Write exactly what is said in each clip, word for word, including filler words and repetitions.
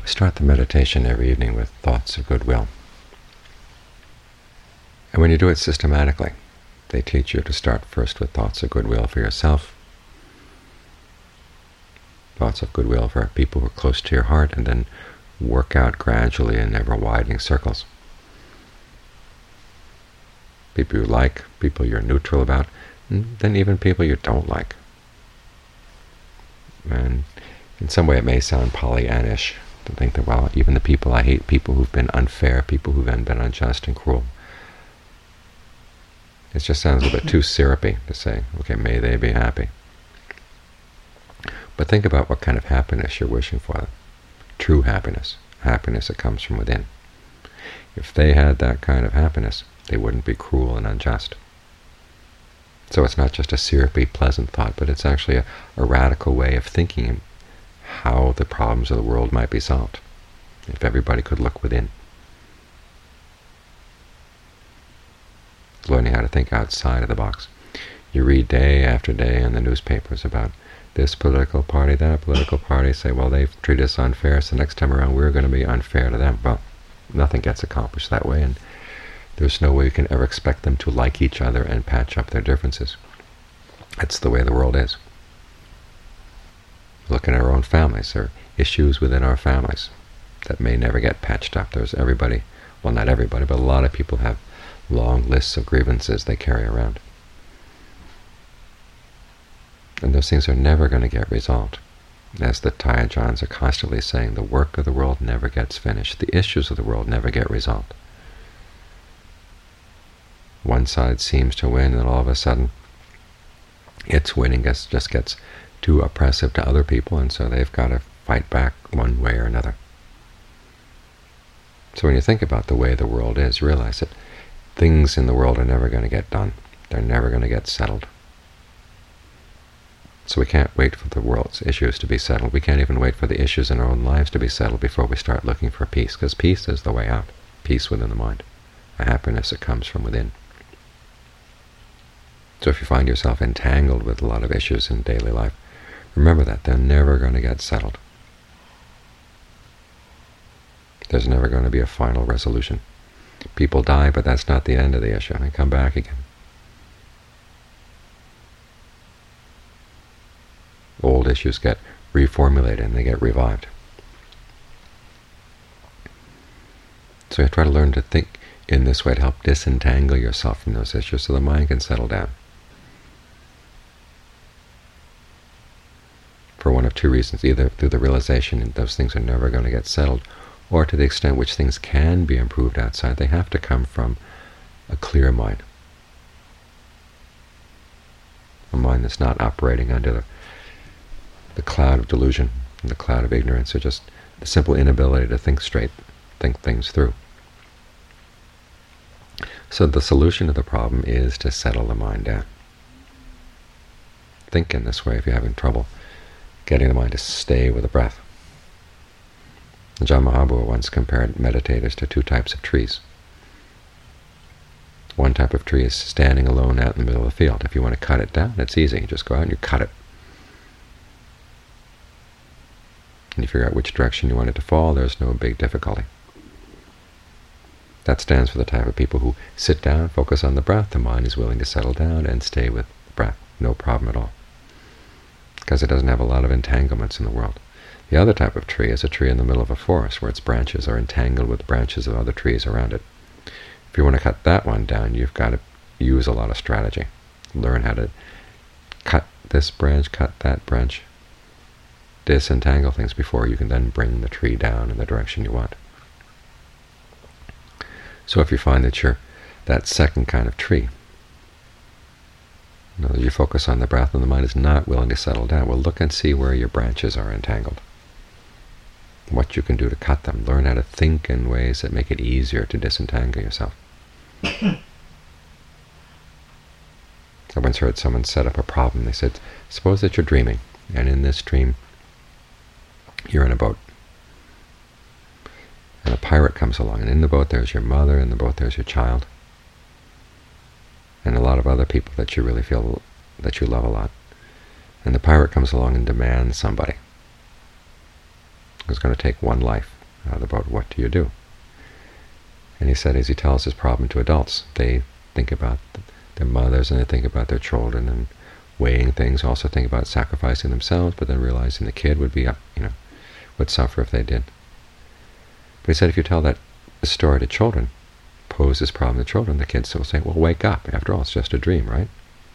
Start the meditation every evening with thoughts of goodwill. And when you do it systematically, they teach you to start first with thoughts of goodwill for yourself, thoughts of goodwill for people who are close to your heart, and then work out gradually in ever-widening circles. People you like, people you're neutral about, and then even people you don't like. And in some way it may sound Pollyannish to think that, well, even the people I hate, people who've been unfair, people who've been unjust and cruel. It just sounds a bit too syrupy to say, okay, may they be happy. But think about what kind of happiness you're wishing for them. True happiness, happiness that comes from within. If they had that kind of happiness, they wouldn't be cruel and unjust. So it's not just a syrupy, pleasant thought, but it's actually a, a radical way of thinking how the problems of the world might be solved, if everybody could look within. Learning how to think outside of the box. You read day after day in the newspapers about this political party, that political party, say, well, they've treated us unfair, so next time around we're going to be unfair to them. Well, nothing gets accomplished that way, and there's no way you can ever expect them to like each other and patch up their differences. That's the way the world is. Look at our own families. There are issues within our families that may never get patched up. There's everybody, well, not everybody, but a lot of people have long lists of grievances they carry around. And those things are never going to get resolved. As the Tayajans are constantly saying, the work of the world never gets finished. The issues of the world never get resolved. One side seems to win, and all of a sudden its winning gets, just gets too oppressive to other people, and so they've got to fight back one way or another. So when you think about the way the world is, realize that things in the world are never going to get done. They're never going to get settled. So we can't wait for the world's issues to be settled. We can't even wait for the issues in our own lives to be settled before we start looking for peace, because peace is the way out. Peace within the mind, a happiness that comes from within. So if you find yourself entangled with a lot of issues in daily life, remember that they're never going to get settled. There's never going to be a final resolution. People die, but that's not the end of the issue. They come back again. Old issues get reformulated and they get revived. So you try to learn to think in this way to help disentangle yourself from those issues so the mind can settle down. For one of two reasons, either through the realization that those things are never going to get settled, or to the extent which things can be improved outside, they have to come from a clear mind. A mind that's not operating under the, the cloud of delusion and the cloud of ignorance, or just the simple inability to think straight, think things through. So the solution to the problem is to settle the mind down. Think in this way if you're having trouble getting the mind to stay with the breath. Ajaan Mahabua once compared meditators to two types of trees. One type of tree is standing alone out in the middle of the field. If you want to cut it down, it's easy. You just go out and you cut it. And you figure out which direction you want it to fall, there's no big difficulty. That stands for the type of people who sit down, focus on the breath, the mind is willing to settle down and stay with the breath. No problem at all. Because it doesn't have a lot of entanglements in the world. The other type of tree is a tree in the middle of a forest where its branches are entangled with the branches of other trees around it. If you want to cut that one down, you've got to use a lot of strategy. Learn how to cut this branch, cut that branch, disentangle things before you can then bring the tree down in the direction you want. So if you find that you're that second kind of tree, in other words, you focus on the breath and the mind is not willing to settle down, well, look and see where your branches are entangled, what you can do to cut them. Learn how to think in ways that make it easier to disentangle yourself. I once heard someone set up a problem. They said, suppose that you're dreaming, and in this dream you're in a boat. And a pirate comes along, and in the boat there's your mother, in the boat there's your child, and a lot of other people that you really feel that you love a lot. And the pirate comes along and demands somebody. It's going to take one life. out of the boat. What do you do? And he said, as he tells his problem to adults, they think about their mothers and they think about their children and weighing things, also think about sacrificing themselves, but then realizing the kid would be, you know, would suffer if they did. But he said, if you tell that story to children, pose this problem to children, the kids will say, well, wake up. After all, it's just a dream, right?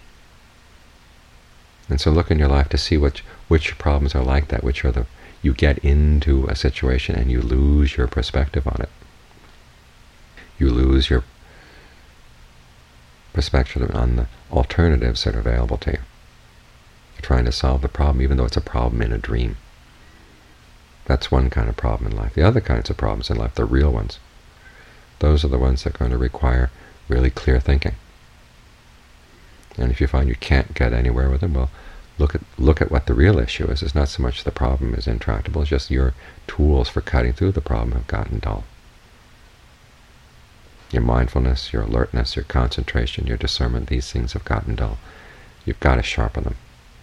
And so look in your life to see which which problems are like that, which are the you get into a situation and you lose your perspective on it. You lose your perspective on the alternatives that are available to you. You're trying to solve the problem, even though it's a problem in a dream. That's one kind of problem in life. The other kinds of problems in life, the real ones, those are the ones that are going to require really clear thinking. And if you find you can't get anywhere with them, well, look at look at what the real issue is. It's not so much the problem is intractable, it's just your tools for cutting through the problem have gotten dull. Your mindfulness, your alertness, your concentration, your discernment, these things have gotten dull. You've got to sharpen them.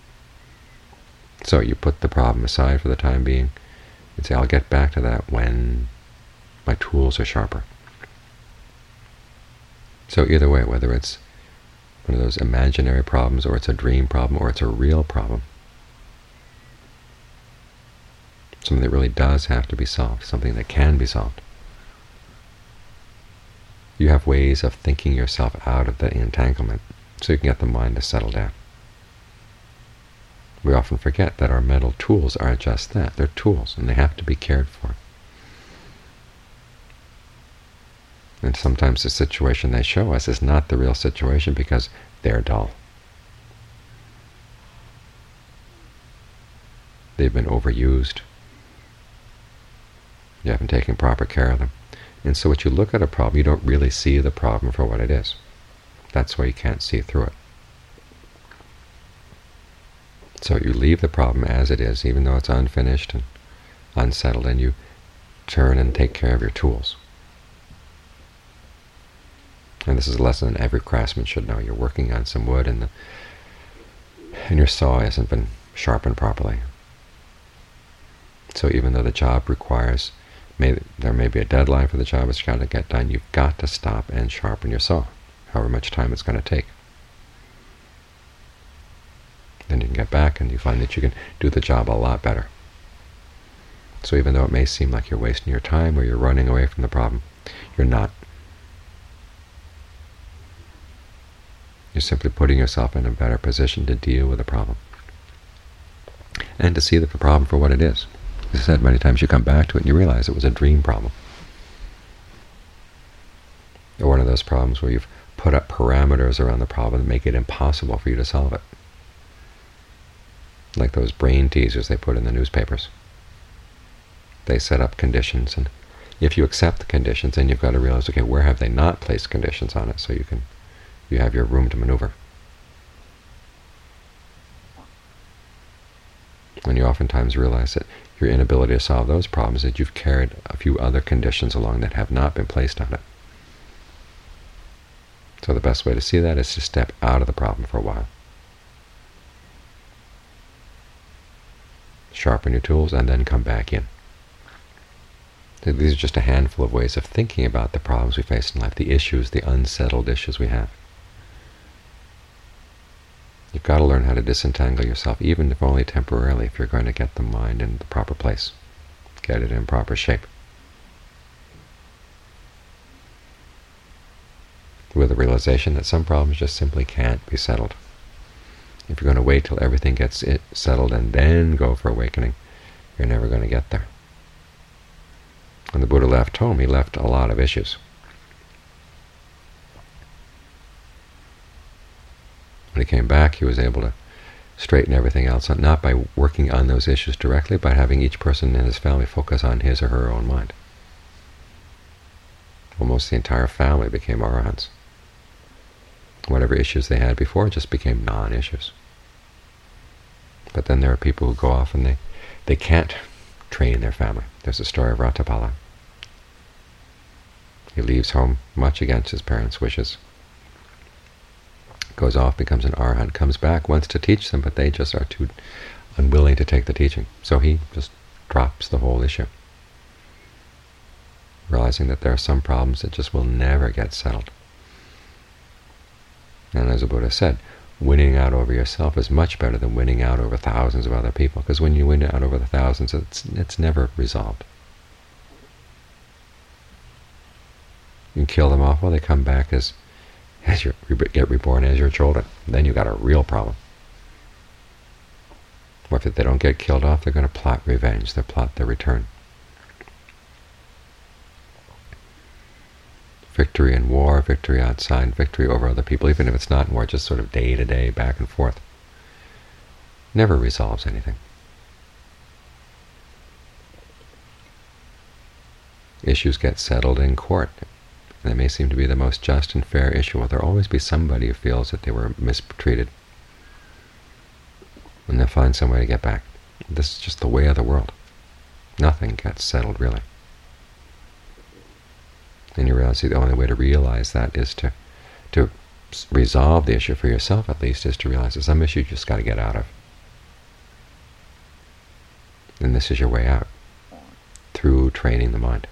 So you put the problem aside for the time being and say, I'll get back to that when my tools are sharper. So either way, whether it's one of those imaginary problems, or it's a dream problem, or it's a real problem, something that really does have to be solved, something that can be solved, you have ways of thinking yourself out of the entanglement so you can get the mind to settle down. We often forget that our mental tools are just that. They're tools, and they have to be cared for. And sometimes the situation they show us is not the real situation because they're dull. They've been overused. You haven't taken proper care of them. And so when you look at a problem, you don't really see the problem for what it is. That's why you can't see through it. So you leave the problem as it is, even though it's unfinished and unsettled, and you turn and take care of your tools. And this is a lesson that every craftsman should know. You're working on some wood, and the and your saw hasn't been sharpened properly. So even though the job requires, may, there may be a deadline for the job it's got to get done, you've got to stop and sharpen your saw, however much time it's going to take. Then you can get back and you find that you can do the job a lot better. So even though it may seem like you're wasting your time or you're running away from the problem, you're not. You're simply putting yourself in a better position to deal with the problem and to see the problem for what it is. As I said, many times you come back to it and you realize it was a dream problem. Or one of those problems where you've put up parameters around the problem that make it impossible for you to solve it. Like those brain teasers they put in the newspapers. They set up conditions, and if you accept the conditions, then you've got to realize, okay, where have they not placed conditions on it, so you can you have your room to maneuver. And you oftentimes realize that your inability to solve those problems is that you've carried a few other conditions along that have not been placed on it. So the best way to see that is to step out of the problem for a while. Sharpen your tools and then come back in. So these are just a handful of ways of thinking about the problems we face in life, the issues, the unsettled issues we have. You've got to learn how to disentangle yourself, even if only temporarily, if you're going to get the mind in the proper place, get it in proper shape. With the realization that some problems just simply can't be settled. If you're going to wait till everything gets it settled and then go for awakening, you're never going to get there. When the Buddha left home, he left a lot of issues. When he came back, he was able to straighten everything else out, not by working on those issues directly, but having each person in his family focus on his or her own mind. Almost the entire family became arahants. Whatever issues they had before just became non-issues. But then there are people who go off and they, they can't train their family. There's the story of Ratapala. He leaves home much against his parents' wishes. Goes off, becomes an arahant, comes back, wants to teach them, but they just are too unwilling to take the teaching. So he just drops the whole issue. realizing that there are some problems that just will never get settled. And as the Buddha said, winning out over yourself is much better than winning out over thousands of other people, because when you win out over the thousands, it's, it's never resolved. You can kill them off, well, they come back as, as you get reborn as your children. Then you've got a real problem. Or if they don't get killed off, they're going to plot revenge. They'll plot their return. Victory in war, victory outside, victory over other people, even if it's not in war, just sort of day to day, back and forth, never resolves anything. Issues get settled in court. They may seem to be the most just and fair issue. Well, there'll always be somebody who feels that they were mistreated, and they'll find some way to get back. This is just the way of the world. Nothing gets settled, really. And you realize the only way to realize that is to to resolve the issue for yourself, at least, is to realize there's some issue you just got to get out of. And this is your way out, through training the mind.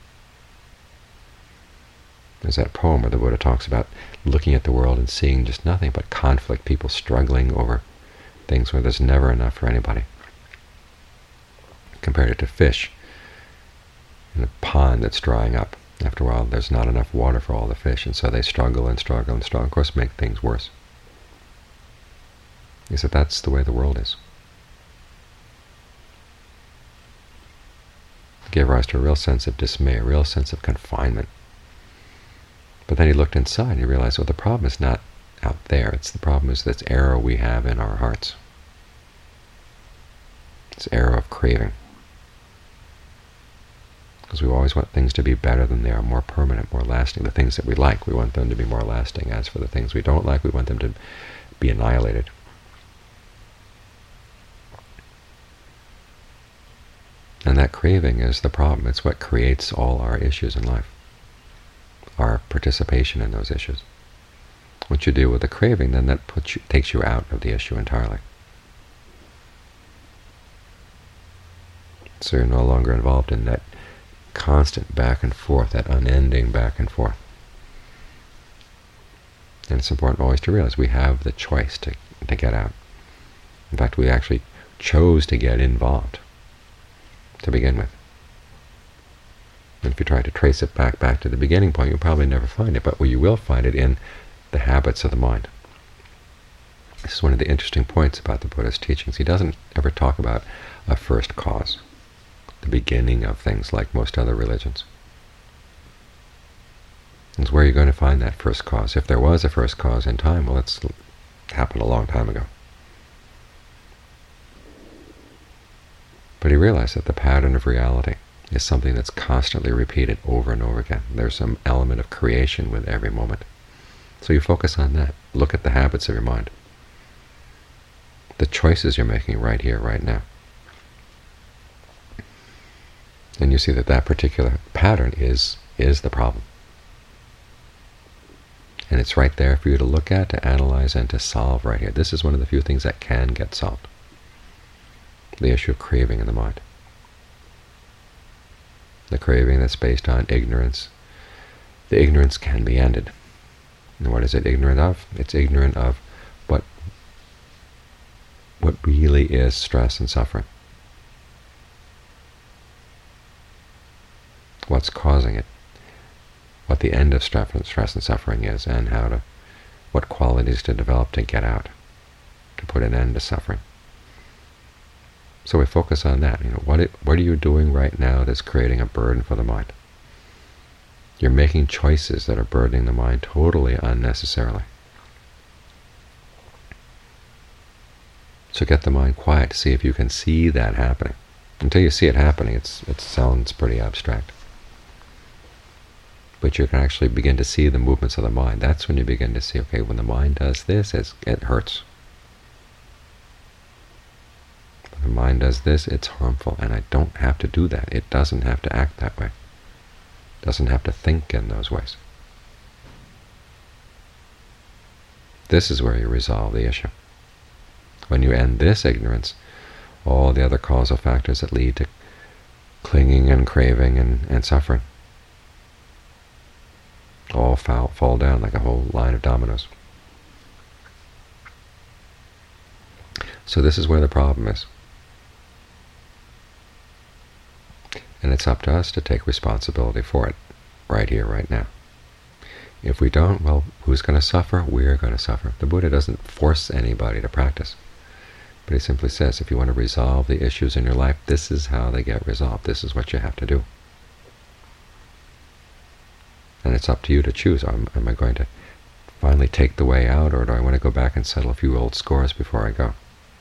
There's that poem where the Buddha talks about looking at the world and seeing just nothing but conflict, people struggling over things where there's never enough for anybody. Compared it to fish in a pond that's drying up. After a while, there's not enough water for all the fish, and so they struggle and struggle and struggle. Of course, make things worse. He said that's the way the world is. It gave rise to a real sense of dismay, a real sense of confinement. But then he looked inside and he realized, well, the problem is not out there. It's the problem is this arrow we have in our hearts. This arrow of craving. Because we always want things to be better than they are, more permanent, more lasting. The things that we like, we want them to be more lasting. As for the things we don't like, we want them to be annihilated. And that craving is the problem. It's what creates all our issues in life, our participation in those issues. What you do with the craving, then that puts you, takes you out of the issue entirely. So you're no longer involved in that constant back and forth, that unending back and forth. And it's important always to realize we have the choice to, to get out. In fact, we actually chose to get involved to begin with. And if you try to trace it back back to the beginning point, you'll probably never find it, but you will find it in the habits of the mind. This is one of the interesting points about the Buddha's teachings. He doesn't ever talk about a first cause, the beginning of things like most other religions. It's where you're going to find that first cause. If there was a first cause in time, well, it's happened a long time ago. But he realized that the pattern of reality is something that's constantly repeated over and over again. There's some element of creation with every moment. So you focus on that. Look at the habits of your mind, the choices you're making right here, right now. And you see that that particular pattern is is the problem. And it's right there for you to look at, to analyze, and to solve right here. This is one of the few things that can get solved. The issue of craving in the mind. The craving that's based on ignorance. The ignorance can be ended. And what is it ignorant of? It's ignorant of what, what really is stress and suffering. What's causing it, what the end of stress and suffering is, and how to, what qualities to develop to get out, to put an end to suffering. So we focus on that. You know, what it, what are you doing right now that's creating a burden for the mind? You're making choices that are burdening the mind totally unnecessarily. So get the mind quiet to see if you can see that happening. Until you see it happening, it's, it sounds pretty abstract. But you can actually begin to see the movements of the mind. That's when you begin to see, okay, when the mind does this, it's, it hurts. When the mind does this, it's harmful, and I don't have to do that. It doesn't have to act that way. It doesn't have to think in those ways. This is where you resolve the issue. When you end this ignorance, all the other causal factors that lead to clinging and craving and, and suffering all fall, fall down like a whole line of dominoes. So this is where the problem is. And it's up to us to take responsibility for it, right here, right now. If we don't, well, who's going to suffer? We're going to suffer. The Buddha doesn't force anybody to practice, but he simply says, if you want to resolve the issues in your life, this is how they get resolved. This is what you have to do. And it's up to you to choose. Am, am I going to finally take the way out, or do I want to go back and settle a few old scores before I go?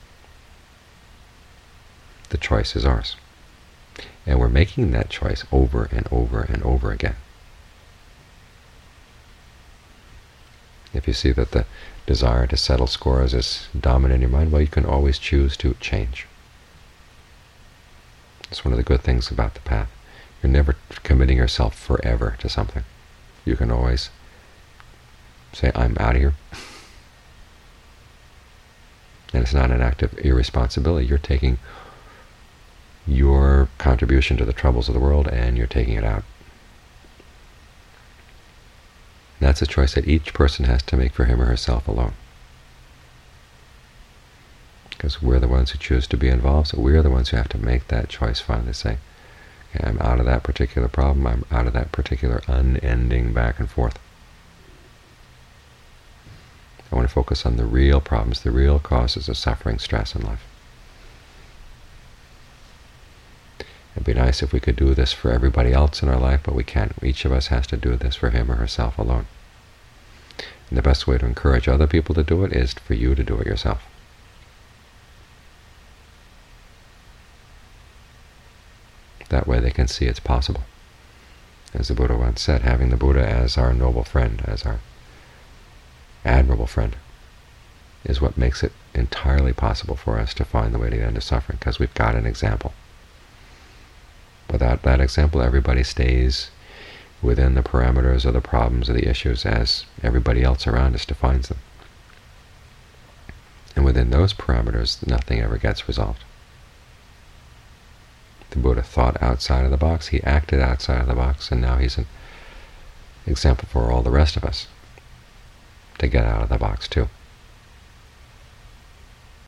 The choice is ours. And we're making that choice over and over and over again. If you see that the desire to settle scores is dominant in your mind, well, you can always choose to change. It's one of the good things about the path. You're never committing yourself forever to something. You can always say, I'm out of here. And it's not an act of irresponsibility. You're taking your contribution to the troubles of the world and you're taking it out. And that's a choice that each person has to make for him or herself alone. Because we're the ones who choose to be involved, so we're the ones who have to make that choice finally, say, okay, I'm out of that particular problem, I'm out of that particular unending back and forth. I want to focus on the real problems, the real causes of suffering, stress in life. It'd be nice if we could do this for everybody else in our life, but we can't. Each of us has to do this for him or herself alone. And the best way to encourage other people to do it is for you to do it yourself. That way they can see it's possible. As the Buddha once said, having the Buddha as our noble friend, as our admirable friend, is what makes it entirely possible for us to find the way to the end of suffering, because we've got an example. Without that example, everybody stays within the parameters of the problems or the issues as everybody else around us defines them. And within those parameters, nothing ever gets resolved. The Buddha thought outside of the box, he acted outside of the box, and now he's an example for all the rest of us to get out of the box too.